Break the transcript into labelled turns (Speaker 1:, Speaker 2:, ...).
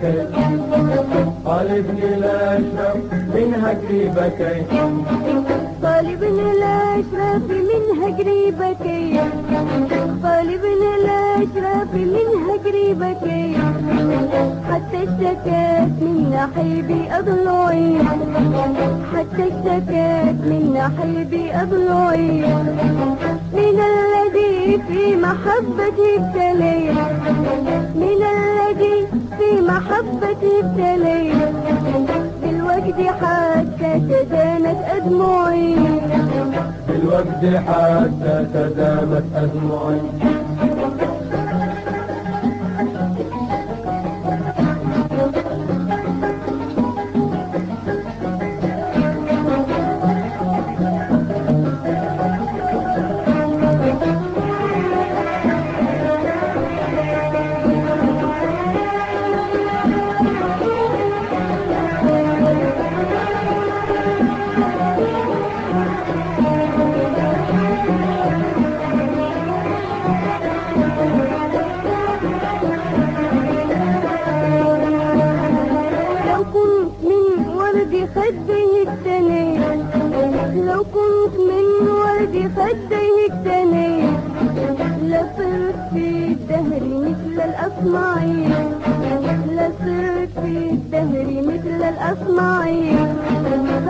Speaker 1: بكيت، طالبني الأشرف منها قريبكي،
Speaker 2: طالبني الأشرف منها قريبكي، طالبني الأشرف منها قريبكي، حتى اشتكت من نحيبي أضلعي، حتى اشتكت من نحيبي أضلعي، من الذي في محبتي ابتليت، من الذي في محبتي ابتليت، بالوقت حتى تدانت أدمعي،
Speaker 1: بالوقت حتى تدامت أدمعي.
Speaker 2: خديه اجتنيت، لو كنت من ورد خديه اجتنيت، لصرت في الدهر مثل الأصمعي، لصرت في الدهر مثل الأصمعي.